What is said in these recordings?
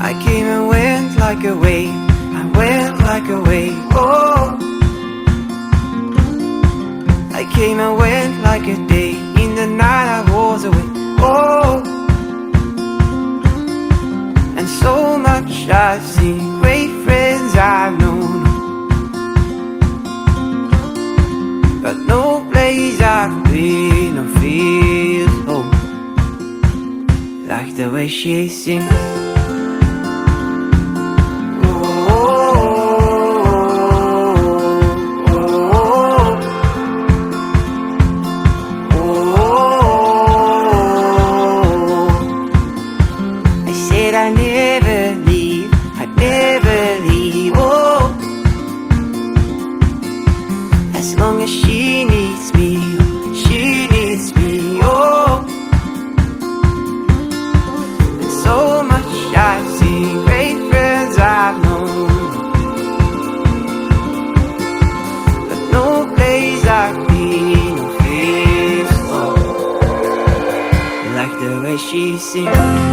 I came and went like a wave, I went like a wave, oh. I came and went like a day, in the night I was away, oh. And so much I've seen, great friends I've known, but no place I've been or feel home like the way she sings. I never leave, I never leave, oh. As long as she needs me, oh. And so much I've seen, great friends I've known, but no place I've been or feels like the way she sings.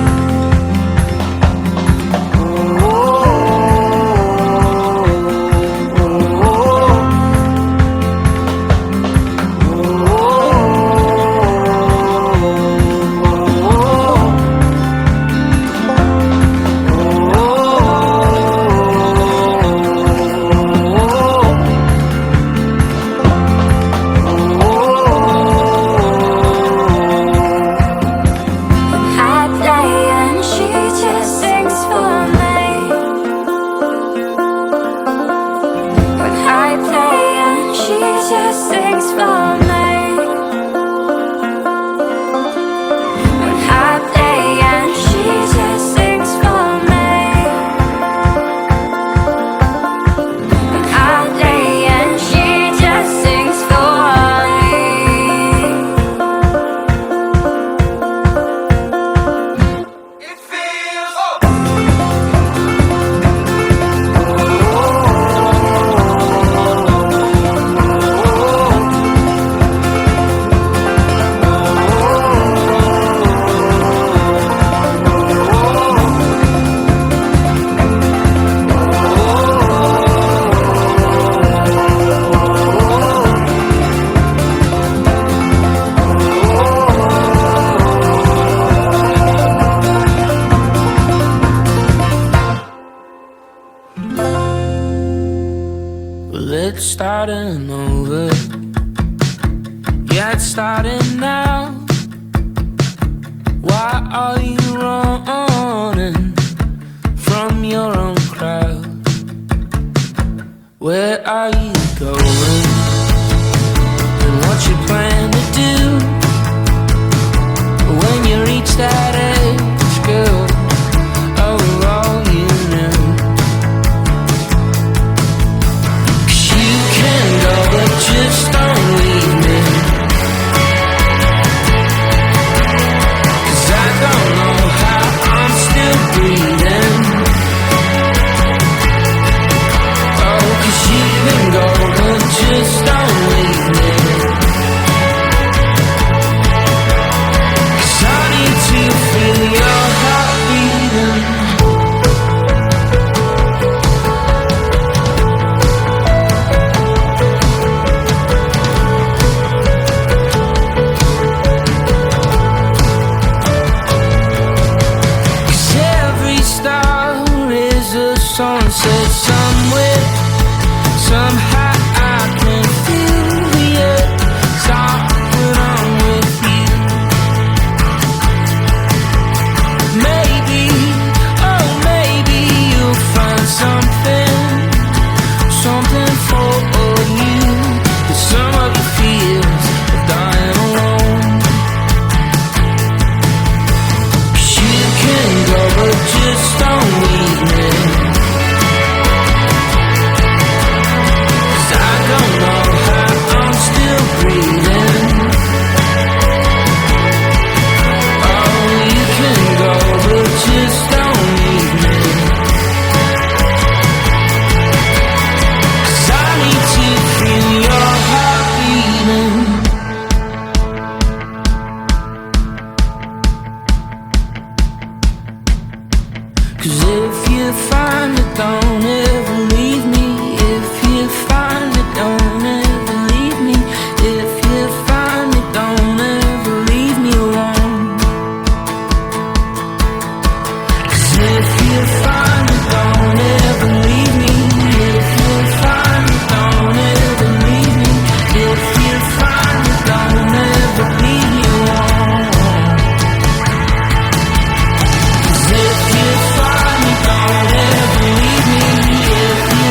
It's starting over. Yeah, it's starting now. Why are you running from your own crowd? Where are you going? And what you plan to do when you reach that age, girl? Oh, all you know. But just don't leave me, 'cause I don't know how I'm still breathing. Oh, 'cause you can go, but just don't leave me, 'cause I need to feel your heart beating. Sunset somewhere, somehow I can feel the earth start when I'm with you. Maybe, oh maybe you'll find something for you. But some of your fears of dying alone. 'Cause you can go, but just don't leave me. 'Cause if you find it, don't ever leave me. If you find it, don't ever leave me. If you find it, don't ever leave me alone. 'Cause if you find it, don't ever leave me. If you find it, don't ever leave me. If you find it, don't ever leave me alone. 'Cause if you find it, don't ever leave me. If you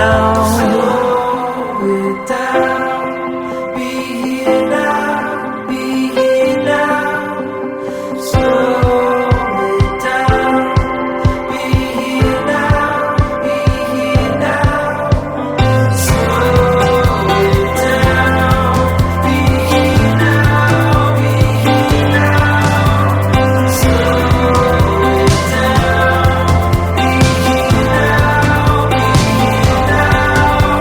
down. Slow it down. Be here now. Be here now. Slow it down. Be here now. Be here now. Slow it down. Be here now. Be here now. Slow it down. Be here now. Be here now.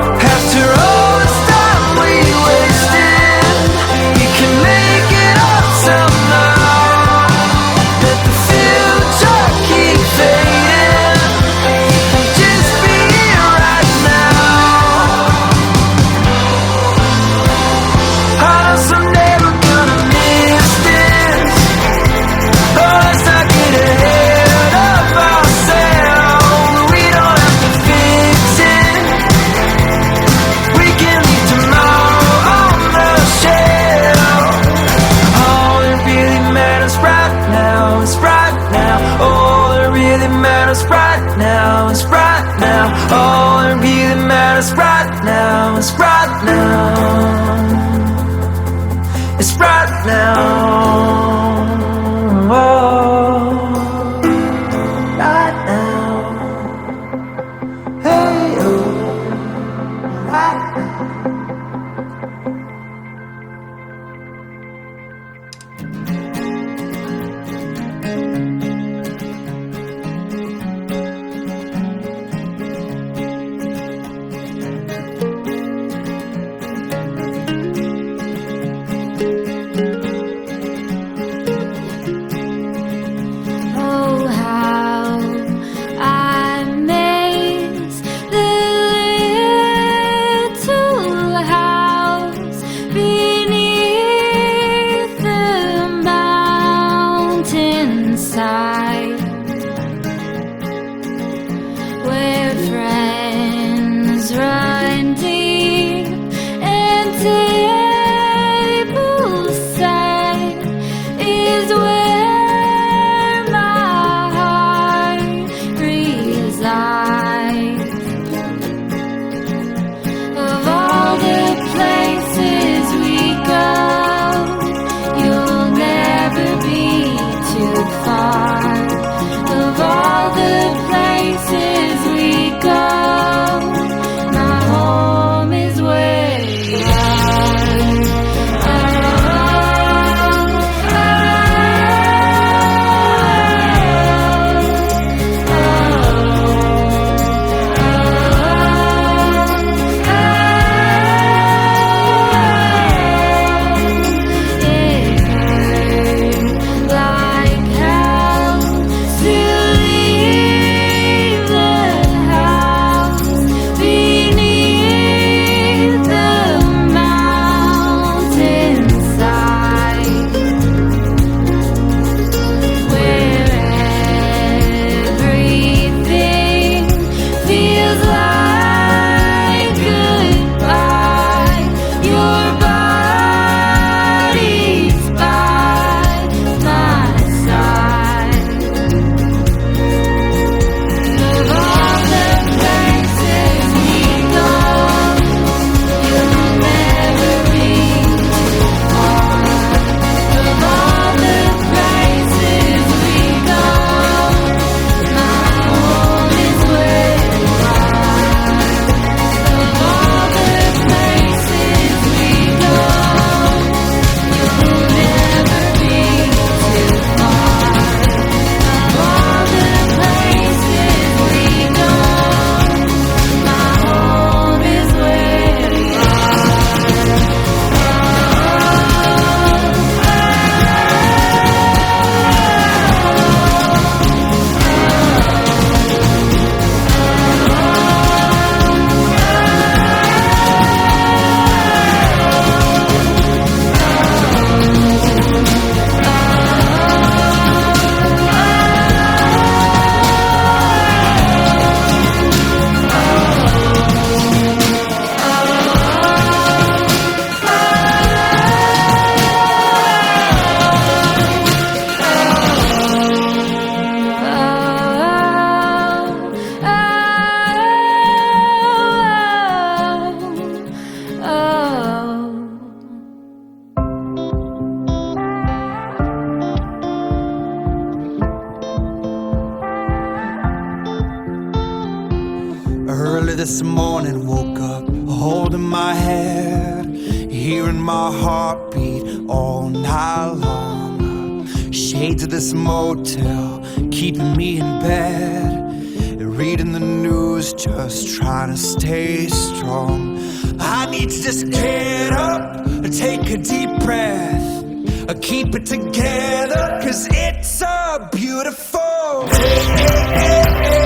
this morning, woke up holding my head, hearing my heartbeat all night long. Shades of this motel keeping me in bed, reading the news, just trying to stay strong. I need to just get up, take a deep breath, keep it together, 'cause it's a beautiful day.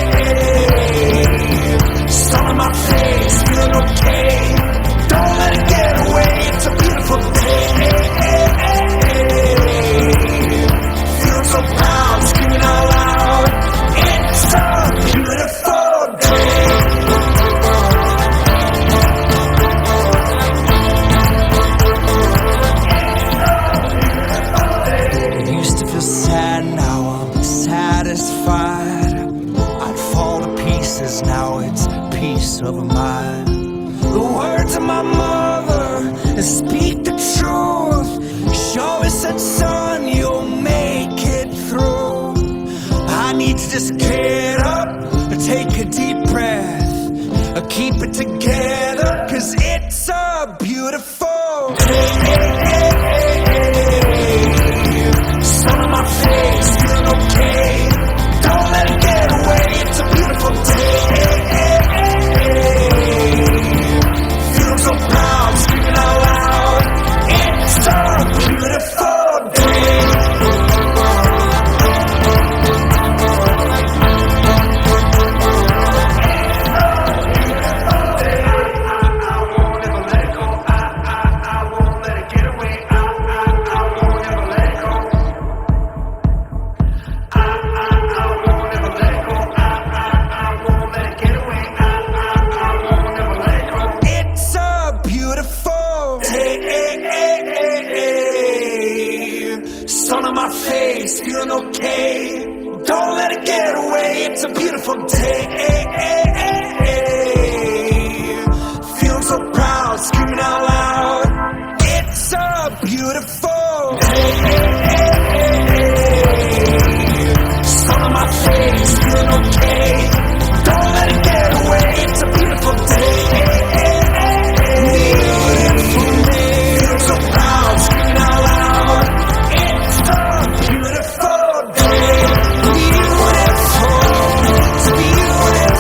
Sun on my face, feeling okay. Don't let it get away, it's a beautiful day. Feeling so proud, screaming out loud. It's a beautiful day. Used to feel sad, now I'm satisfied. I'd fall to pieces, now it's peace of mind. The words of my mother speak the truth. She always said, son, you'll make it through. I need to just get up, take a deep breath, keep it together, 'cause it's a beautiful day. Sun on my face, feeling okay. Don't let it get away, it's a beautiful day. Feeling so proud, screaming out loud. It's a beautiful day. Sun on my face, feeling okay. Don't let it get away, it's a beautiful day. Feeling so proud, screaming out loud. It's a beautiful day. Sun on my face, feeling okay. Don't let it get away, it's a beautiful day. Beautiful day. Feeling so proud, screaming out loud. Beautiful day, beautiful, it's beautiful.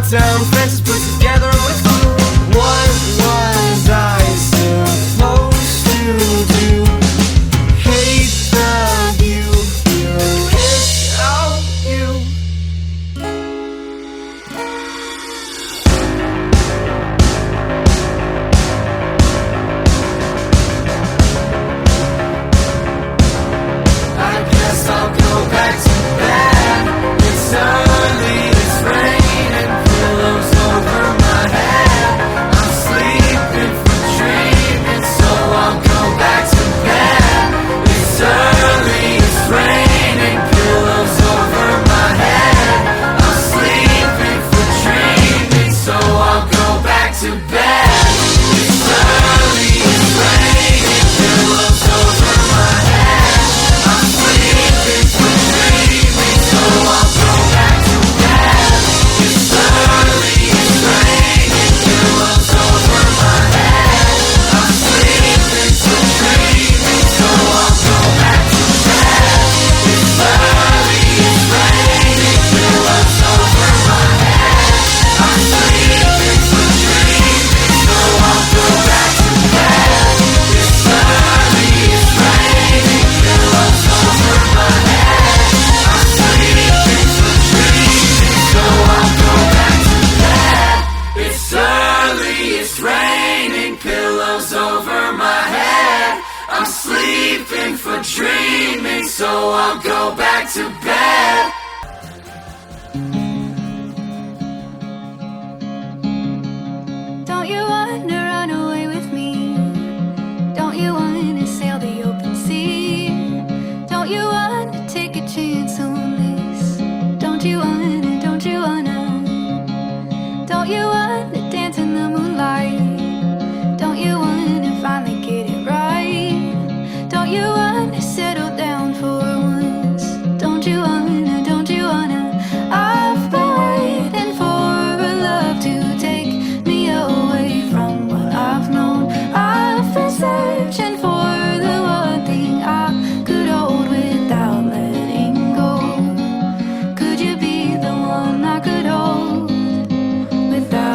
town, fences put together with you. What was I supposed to do? Hate the view, feel a kiss of you. I guess I'll go back to bed. It's early, it's raining, pillows over my head. I'm sleeping for dreaming, so I'll go back to bed. It's early, it's raining, pillows over my head. I'm sleeping for dreaming, so I'll go back to bed. It's early, it's raining, pillows over my head. I'm sleeping for dreaming, so I'll go back to bed. It's early, it's raining, pillows over my head. I'm sleeping for dreaming, so I'll go back to bed. It's early, it's raining, pillows over my head. I'm sleeping for dreaming, so I'll go back to bed. It's early, it's raining, pillows over my head. I'm sleeping for dreaming, so I'll go back to bed. It's early, it's raining, pillows over my head. I'm sleeping for dreaming, so I'll go back to bed. Don't you wanna run away with me? Don't you wanna sail the open sea? Don't you wanna take a chance on this? Don't you wanna, don't you wanna? Don't you wanna dance in the moonlight? Don't you wanna finally get it right? Don't you wanna settle down for once? Don't you wanna, don't you wanna? I've been waiting for a love to take me away from what I've known. I've been searching for the one thing I could hold without letting go. Could you be the one I could hold without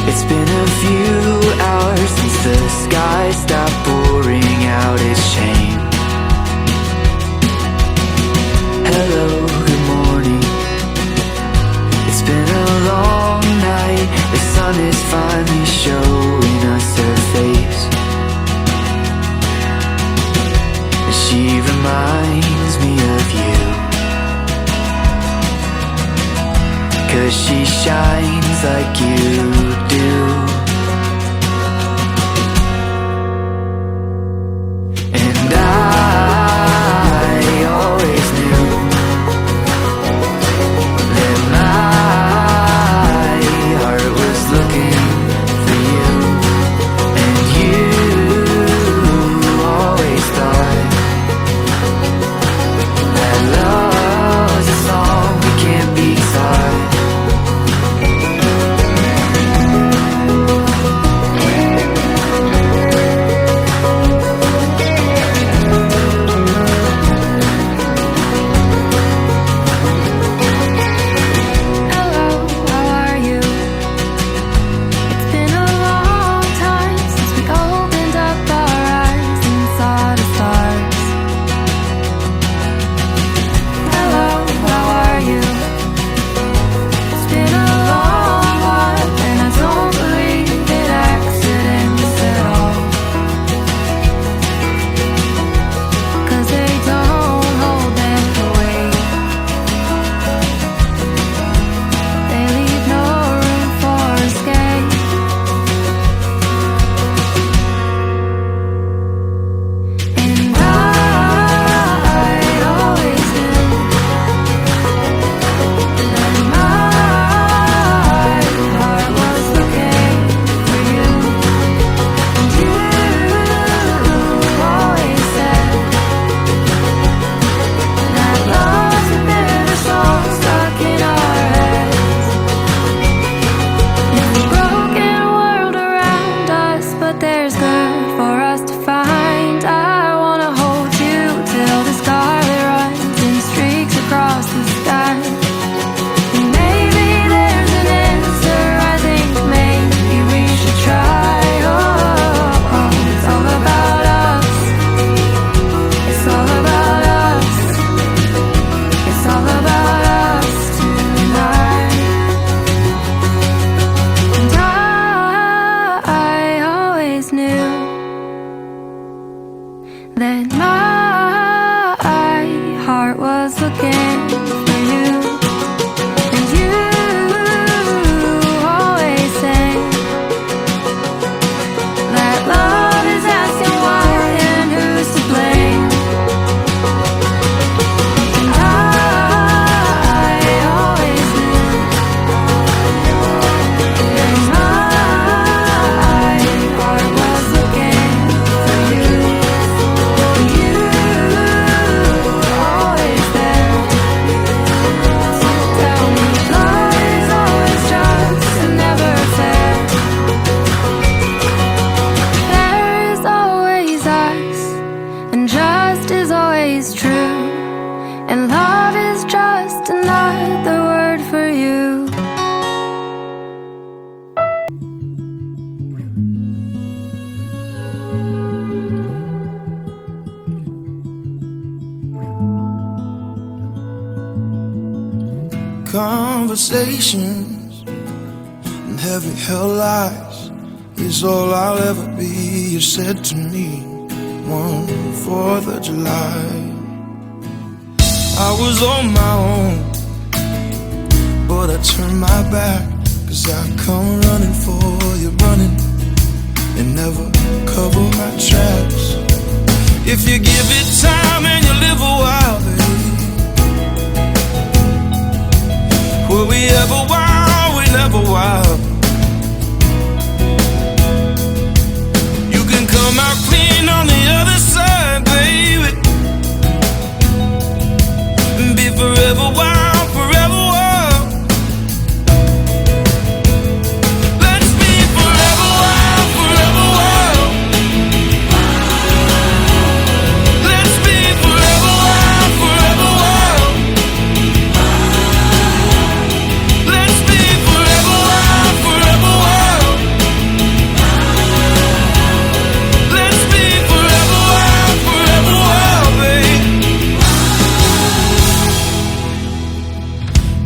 It's been a few hours since the sky stopped pouring out its shame. Hello, good morning. It's been a long night. The sun is finally showing us her face. And she reminds me of you, 'cause she shines like you do. And I always knew that my heart was looking for you. And you always thought that love's a song we can't be taught. Conversations and heavy held lies is all I'll ever be, you said to me one 4th of July. I was on my own, but I turned my back, 'cause I come running for you, running and never cover my tracks. If you give it time and you live a while, baby, were we ever wild? We never wild. You can come out clean on the other side, baby, and be forever wild, forever wild. Let's be forever wild, forever wild. Let's be forever wild, forever wild. Let's be forever wild.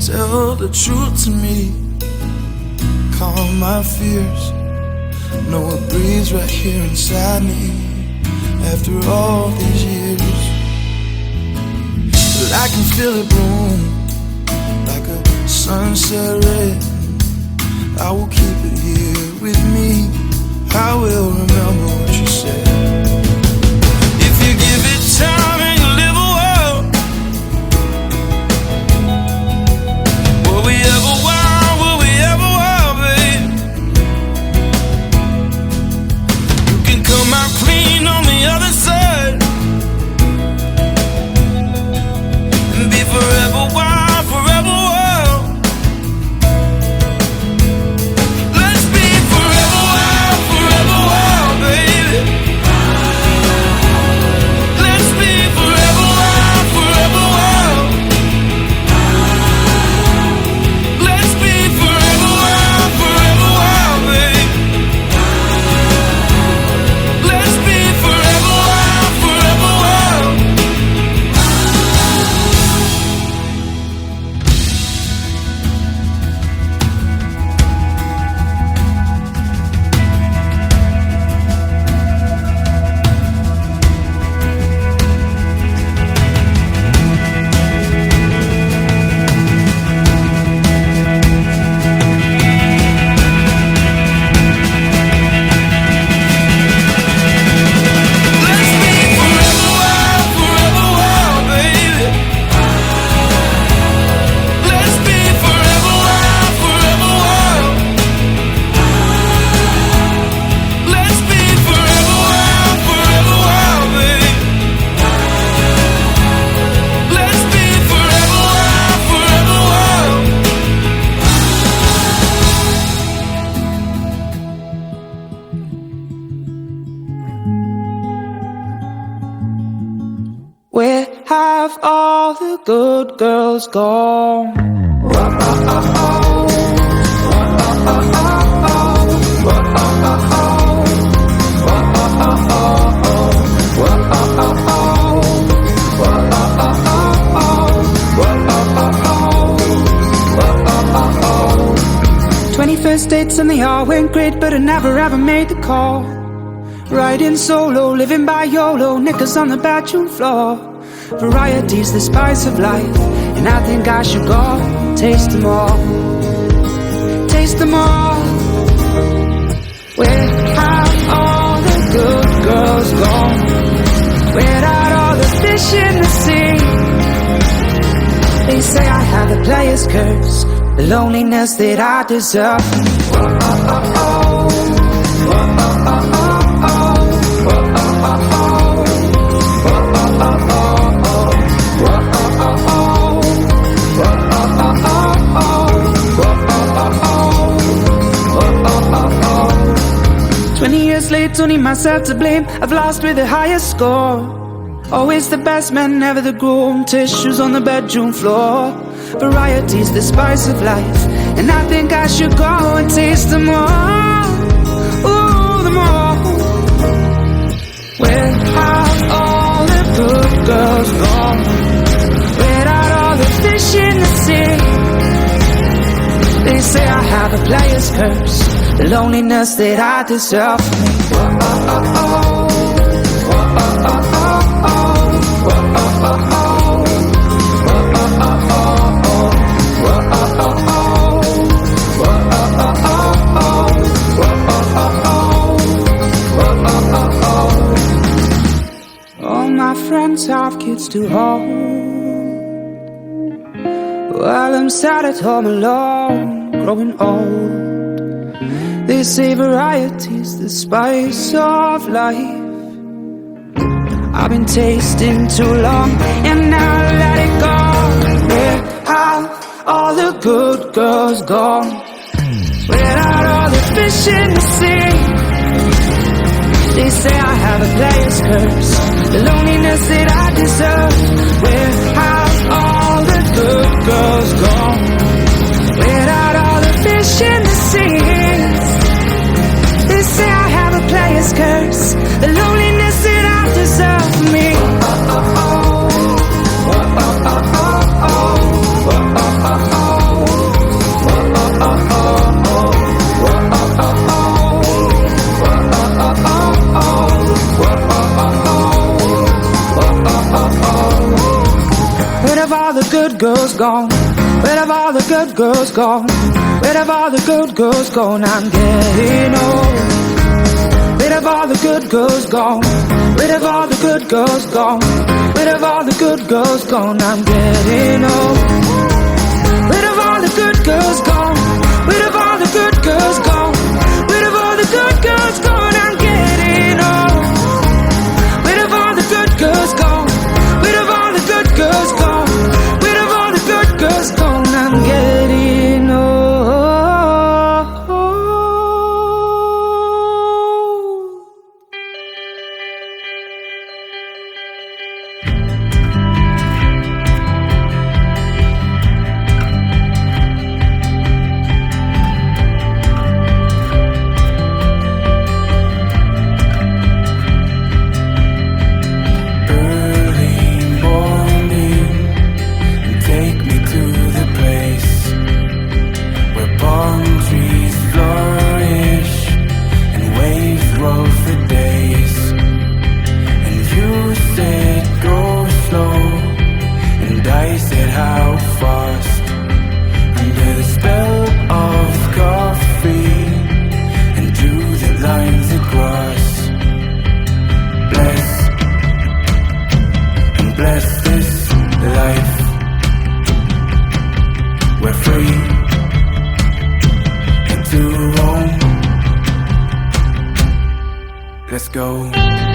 Tell the truth to me, calm my fears. Know it breathes right here inside me after all these years. But I can feel it bloom like a sunset red. I will keep it here with me. I will remember what you said. If you give it time and you live a while, will we ever wild, will we ever wild, babe? You can come out clean on the other side and be forever wild, forever wild. Let's be forever wild, forever wild, baby. Let's be forever wild, forever wild. Let's be forever wild, forever wild, baby. Let's be forever wild, forever wild. Let's be forever wild, forever wild, baby. Let's be forever wild, forever wild. Let's be forever wild, forever wild, baby. Let's be forever wild, forever wild. Where have all the good girls gone? First dates and they all went great, but I never ever made the call. Riding solo, living by YOLO, knickers on the bathroom floor. Variety's the spice of life, and I think I should go taste them all. Taste them all. Where have all the good girls gone? Where are all the fish in the sea? They say I have a player's curse, the loneliness that I deserve. Late, only myself to blame. I've lost with the highest score. Always the best man, never the groom. Tissues on the bedroom floor. Variety's the spice of life, and I think I should go and taste them all. Ooh, them all. Where have all the good girls gone? Where are all the fish in the sea? They say I have a player's curse, the loneliness that I deserve. All my friends have kids to hold, while I'm sat at home alone, growing old. They say variety's the spice of life. I've been tasting too long, and now I let it go. Where have all the good girls gone? Where are all the fish in the sea? They say I have a player's curse, the loneliness that I deserve. Where have all the good girls gone? Where are all the fish in the sea? They say I have a player's curse, the loneliness that I deserve for me. Oh, oh, oh, oh, oh, oh, oh, oh, oh, oh. girls gone? Where have all the good girls gone? Where have all the good girls gone? I'm getting old. Where have all the good girls gone? Where have all the good girls gone? Where have all the good girls gone? I'm getting old. Where have all the good girls gone? Where have all the good girls gone? Where have all the good girls gone? I'm getting old. Where have all the good girls gone? Where have all the good girls gone? Where have all the good girls gone? I'm getting old. Let's go.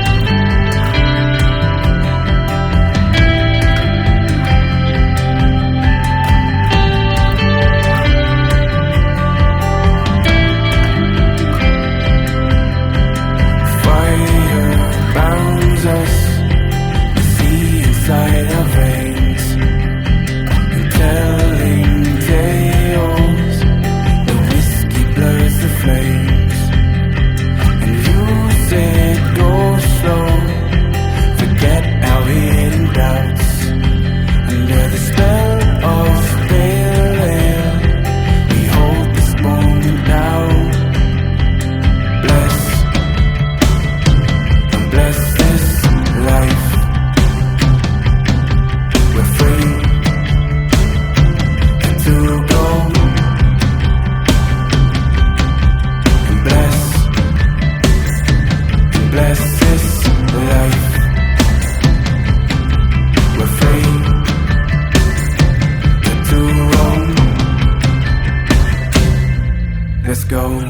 Let's go.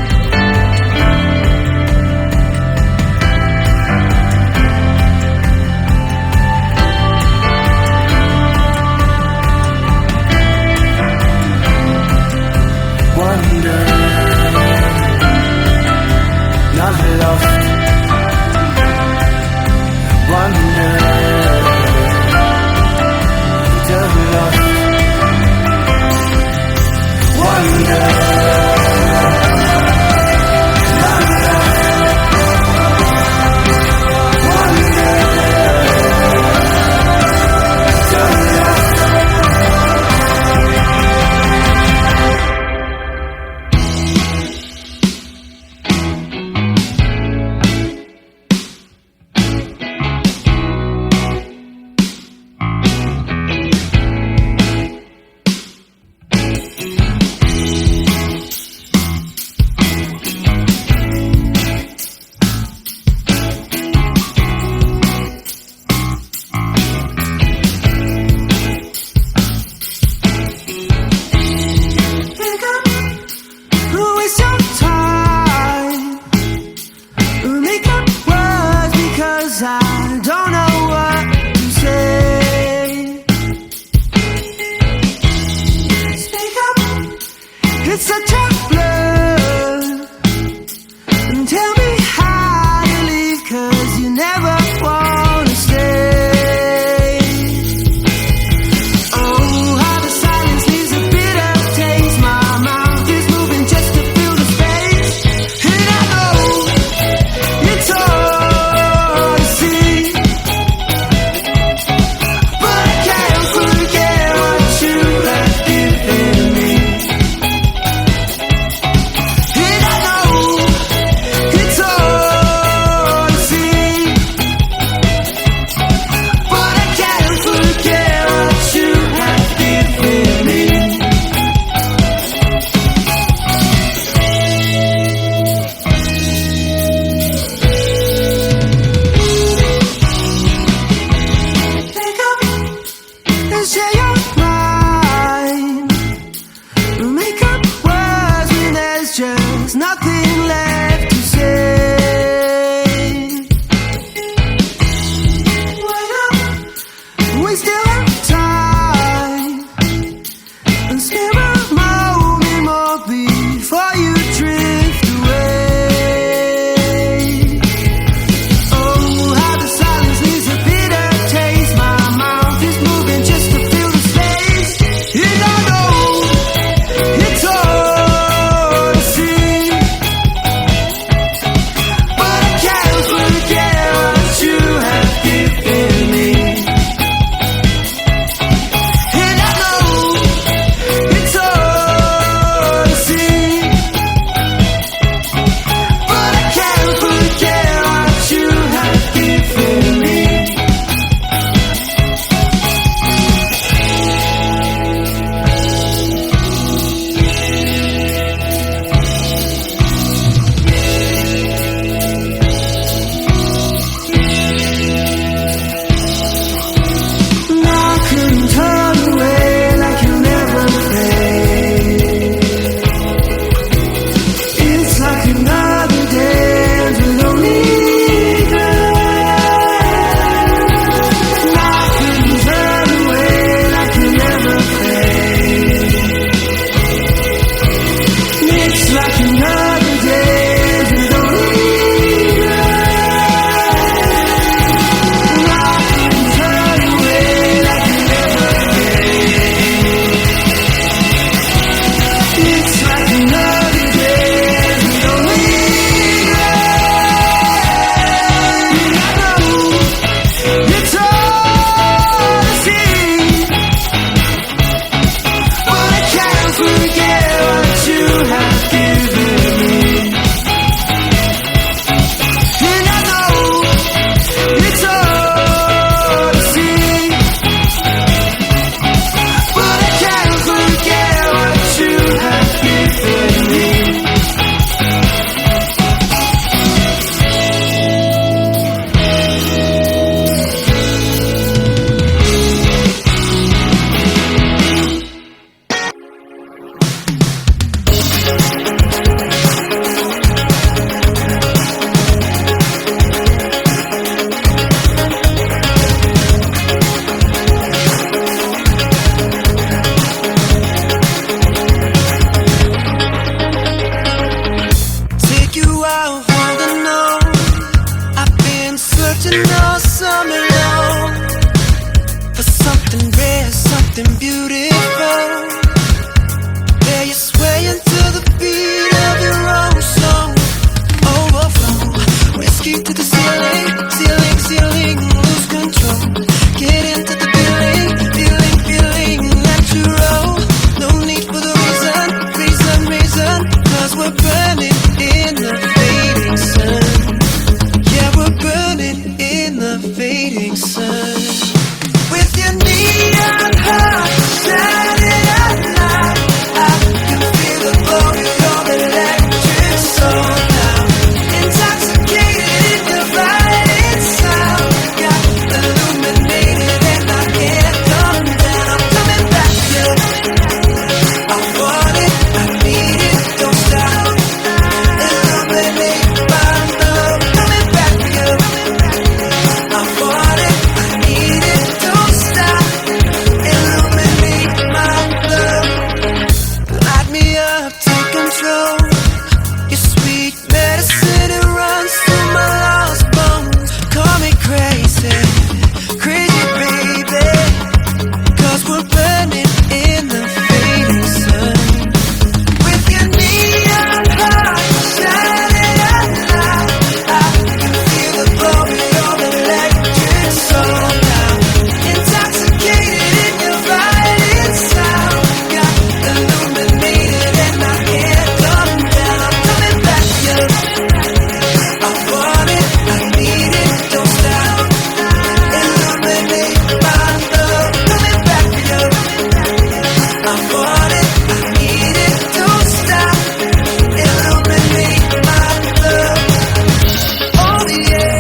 Wonder, not lost. Wonder, just lost. Wonder. It's such a blur. And tell me how you leave, 'cause you never wanna stay. Oh, how the silence leaves a bitter taste. My mouth is moving just to fill the space. And I know it's hard to see, but I can't forget what you left within me. forget.